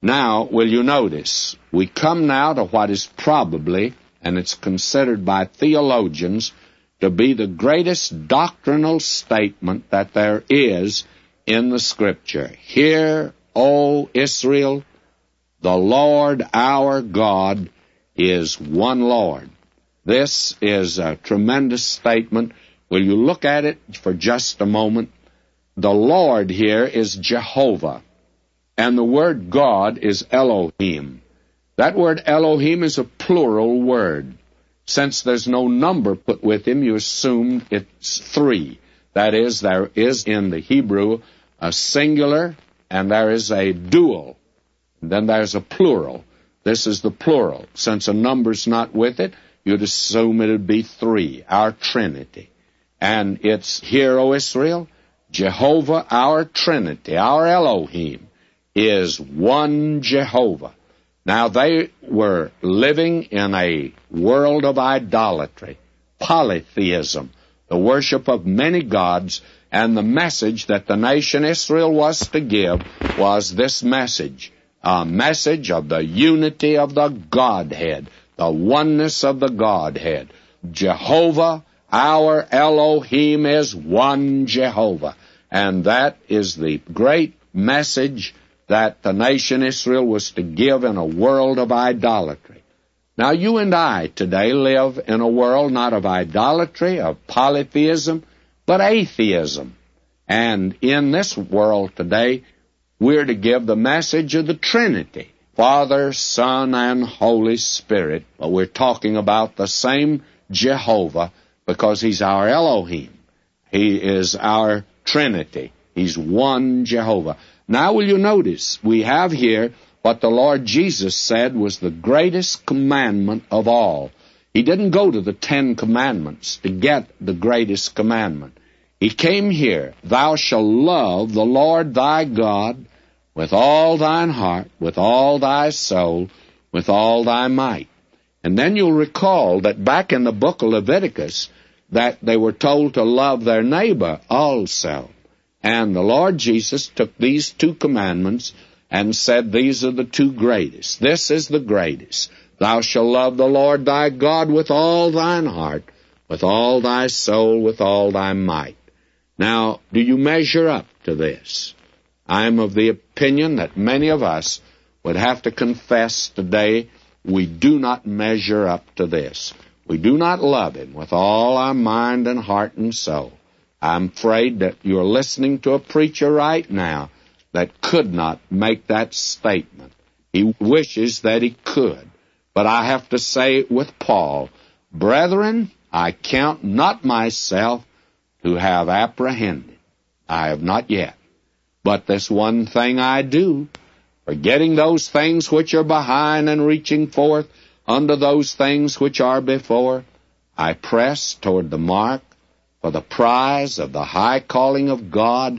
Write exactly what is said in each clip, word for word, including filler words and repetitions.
Now, will you notice, we come now to what is probably, and it's considered by theologians, to be the greatest doctrinal statement that there is in the Scripture. Hear, O Israel, the Lord our God is one Lord. This is a tremendous statement. Will you look at it for just a moment? The Lord here is Jehovah, and the word God is Elohim. That word Elohim is a plural word. Since there's no number put with him, you assume it's three. That is, there is in the Hebrew a singular, and there is a dual. And then there's a plural. This is the plural. Since a number's not with it, you'd assume it would be three, our Trinity. And it's, Hear, O Israel, Jehovah, our Trinity, our Elohim, is one Jehovah. Now, they were living in a world of idolatry, polytheism, the worship of many gods, and the message that the nation Israel was to give was this message, a message of the unity of the Godhead, the oneness of the Godhead. Jehovah, our Elohim, is one Jehovah. And that is the great message that the nation Israel was to give in a world of idolatry. Now, you and I today live in a world not of idolatry, of polytheism, but atheism. And in this world today, we're to give the message of the Trinity, Father, Son, and Holy Spirit. But we're talking about the same Jehovah because he's our Elohim. He is our Trinity. He's one Jehovah. Now will you notice, we have here what the Lord Jesus said was the greatest commandment of all. He didn't go to the Ten Commandments to get the greatest commandment. He came here, thou shalt love the Lord thy God with all thine heart, with all thy soul, with all thy might. And then you'll recall that back in the book of Leviticus, that they were told to love their neighbor also. And the Lord Jesus took these two commandments and said, these are the two greatest. This is the greatest. Thou shalt love the Lord thy God with all thine heart, with all thy soul, with all thy might. Now, do you measure up to this? I'm of the opinion that many of us would have to confess today we do not measure up to this. We do not love him with all our mind and heart and soul. I'm afraid that you're listening to a preacher right now that could not make that statement. He wishes that he could. But I have to say with Paul, brethren, I count not myself to have apprehended. I have not yet. But this one thing I do, forgetting those things which are behind and reaching forth unto those things which are before, I press toward the mark for the prize of the high calling of God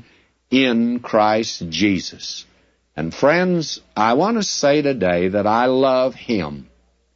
in Christ Jesus. And friends, I want to say today that I love him.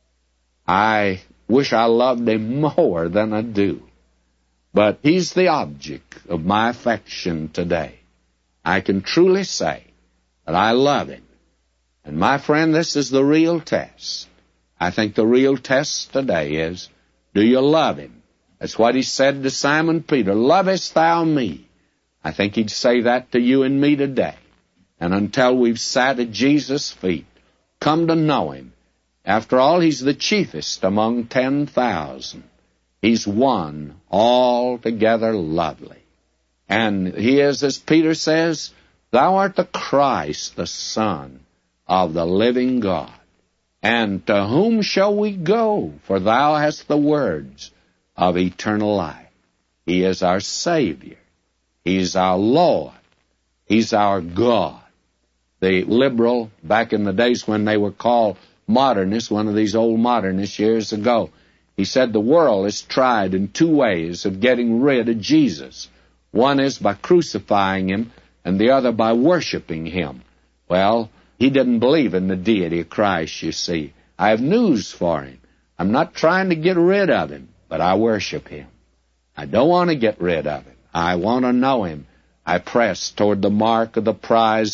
I wish I loved him more than I do. But he's the object of my affection today. I can truly say that I love him. And my friend, this is the real test. I think the real test today is, do you love him? That's what he said to Simon Peter, lovest thou me? I think he'd say that to you and me today. And until we've sat at Jesus' feet, come to know him. After all, he's the chiefest among ten thousand. He's one altogether lovely. And he is, as Peter says, thou art the Christ, the Son of the living God. And to whom shall we go? For thou hast the words of eternal life. He is our Savior. He's our Lord. He's our God. The liberal, back in the days when they were called modernists, one of these old modernists years ago, he said the world has tried in two ways of getting rid of Jesus. One is by crucifying him, and the other by worshiping him. Well, he didn't believe in the deity of Christ, you see. I have news for him. I'm not trying to get rid of him, but I worship him. I don't want to get rid of him. I want to know him. I press toward the mark of the prize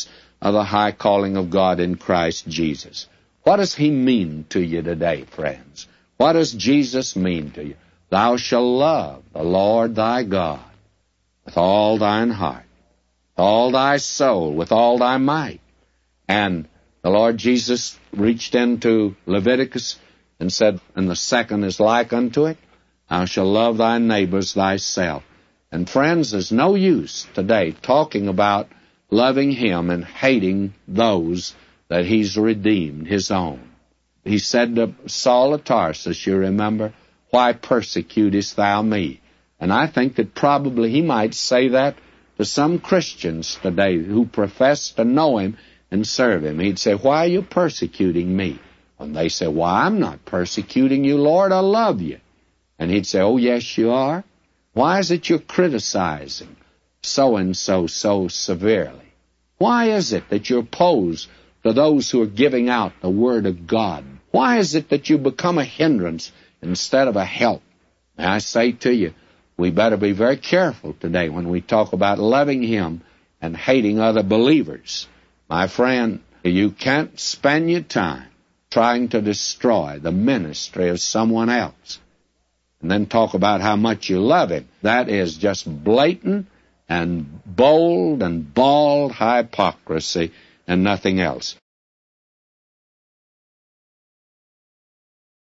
of the high calling of God in Christ Jesus. What does he mean to you today, friends? What does Jesus mean to you? Thou shalt love the Lord thy God with all thine heart, with all thy soul, with all thy might. And the Lord Jesus reached into Leviticus and said, and the second is like unto it, thou shalt love thy neighbors thyself. And friends, there's no use today talking about loving him and hating those that he's redeemed, his own. He said to Saul of Tarsus, you remember, why persecutest thou me? And I think that probably he might say that to some Christians today who profess to know him and serve him. He'd say, why are you persecuting me? And they say, why, I'm not persecuting you, Lord, I love you. And he'd say, oh, yes, you are. Why is it you're criticizing so-and-so so severely? Why is it that you're opposed to those who are giving out the Word of God? Why is it that you become a hindrance instead of a help? And I say to you, we better be very careful today when we talk about loving him and hating other believers. My friend, you can't spend your time trying to destroy the ministry of someone else and then talk about how much you love him. That is just blatant and bold and bald hypocrisy and nothing else.